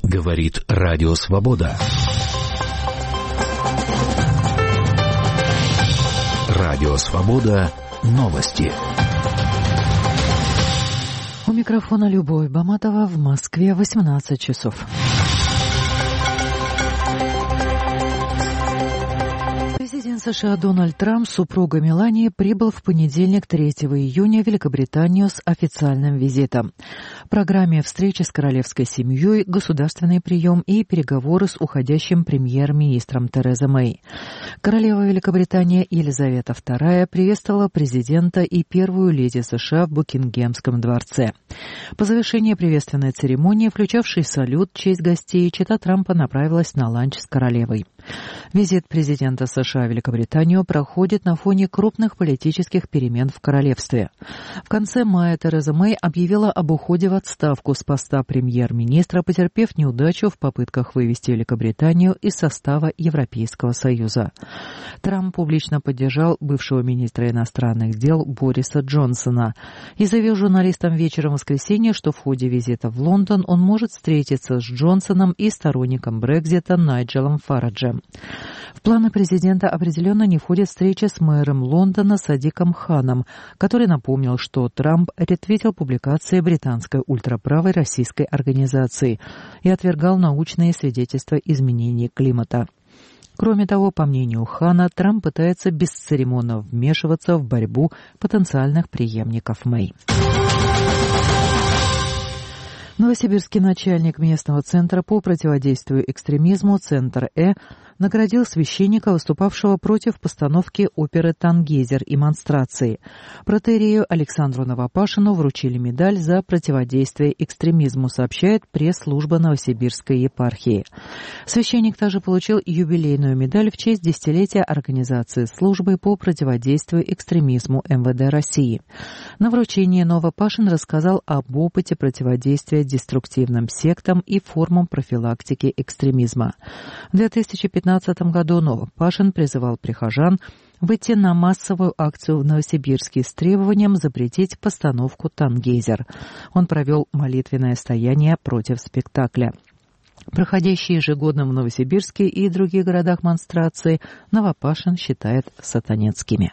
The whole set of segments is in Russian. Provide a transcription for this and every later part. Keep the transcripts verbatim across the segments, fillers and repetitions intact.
Говорит Радио Свобода. Радио Свобода. Новости. У микрофона Любовь Баматова. В Москве восемнадцать часов. Президент США Дональд Трамп с супругой Меланией прибыл в понедельник, третьего июня, в Великобританию с официальным визитом. В программе встречи с королевской семьей, государственный прием и переговоры с уходящим премьер-министром Терезой Мэй. Королева Великобритании Елизавета вторая приветствовала президента и первую леди США в Букингемском дворце. По завершении приветственной церемонии, включавшей салют в честь гостей, чета Трампа направилась на ланч с королевой. Визит президента США в Великобританию проходит на фоне крупных политических перемен в королевстве. В конце мая Тереза Мэй объявила об уходе в отставку с поста премьер-министра, потерпев неудачу в попытках вывести Великобританию из состава Европейского Союза. Трамп публично поддержал бывшего министра иностранных дел Бориса Джонсона и заявил журналистам вечером воскресенья, что в ходе визита в Лондон он может встретиться с Джонсоном и сторонником Брексита Найджелом Фараджем. В планы президента определенно не входит встреча с мэром Лондона Садиком Ханом, который напомнил, что Трамп ретвитил публикации британской ультраправой российской организации и отвергал научные свидетельства изменений климата. Кроме того, по мнению Хана, Трамп пытается бесцеремонно вмешиваться в борьбу потенциальных преемников Мэй. Новосибирский начальник местного центра по противодействию экстремизму «Центр Э» наградил священника, выступавшего против постановки оперы «Тангейзер» и монстрации. Протоиерею Александру Новопашину вручили медаль за противодействие экстремизму, сообщает пресс-служба Новосибирской епархии. Священник также получил юбилейную медаль в честь десятилетия организации службы по противодействию экстремизму эм вэ дэ России. На вручении Новопашин рассказал об опыте противодействия деструктивным сектам и формам профилактики экстремизма. В две тысячи пятнадцатом году Новопашин призывал прихожан выйти на массовую акцию в Новосибирске с требованием запретить постановку «Тангейзер». Он провел молитвенное стояние против спектакля. Проходящие ежегодно в Новосибирске и других городах монстрации Новопашин считает сатанинскими.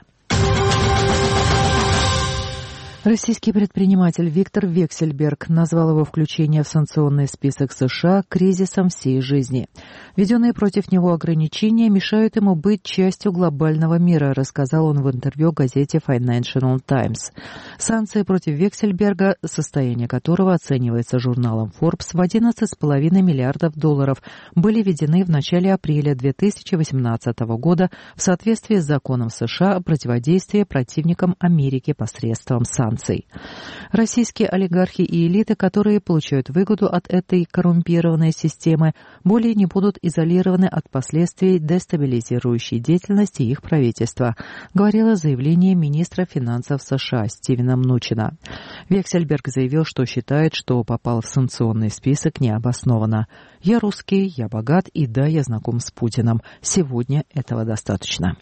Российский предприниматель Виктор Вексельберг назвал его включение в санкционный список США кризисом всей жизни. Введенные против него ограничения мешают ему быть частью глобального мира, рассказал он в интервью газете Financial Times. Санкции против Вексельберга, состояние которого оценивается журналом Forbes в одиннадцать целых пять десятых миллиардов долларов, были введены в начале апреля две тысячи восемнадцатого года в соответствии с законом США о противодействии противникам Америки посредством санкций. Российские олигархи и элиты, которые получают выгоду от этой коррумпированной системы, более не будут изолированы от последствий дестабилизирующей деятельности их правительства, говорило заявление министра финансов США Стивена Мнучина. Вексельберг заявил, что считает, что попал в санкционный список необоснованно. «Я русский, я богат и да, я знаком с Путиным. Сегодня этого достаточно».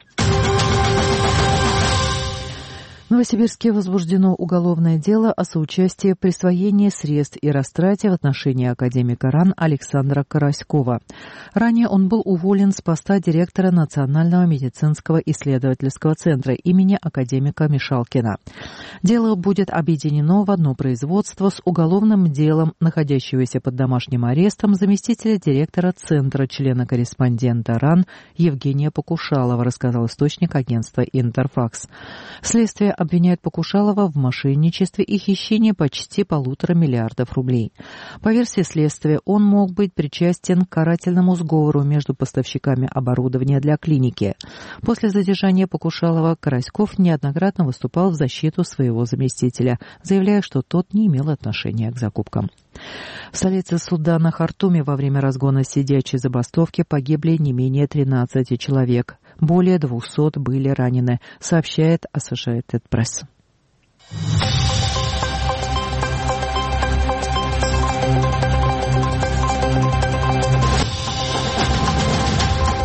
В Новосибирске возбуждено уголовное дело о соучастии в присвоении средств и растрате в отношении академика РАН Александра Караськова. Ранее он был уволен с поста директора Национального медицинского исследовательского центра имени академика Мишалкина. Дело будет объединено в одно производство с уголовным делом находящегося под домашним арестом заместителя директора центра, члена-корреспондента РАН Евгения Покушалова, рассказал источник агентства «Интерфакс». Следствие обвиняют Покушалова в мошенничестве и хищении почти полутора миллиардов рублей. По версии следствия, он мог быть причастен к карательному сговору между поставщиками оборудования для клиники. После задержания Покушалова Караськов неоднократно выступал в защиту своего заместителя, заявляя, что тот не имел отношения к закупкам. В столице Судана Хартуме во время разгона сидячей забастовки погибли не менее тринадцати человек. Более двухсот были ранены, сообщает Associated Press.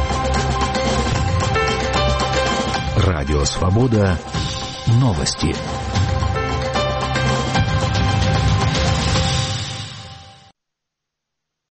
Радио Свобода. Новости.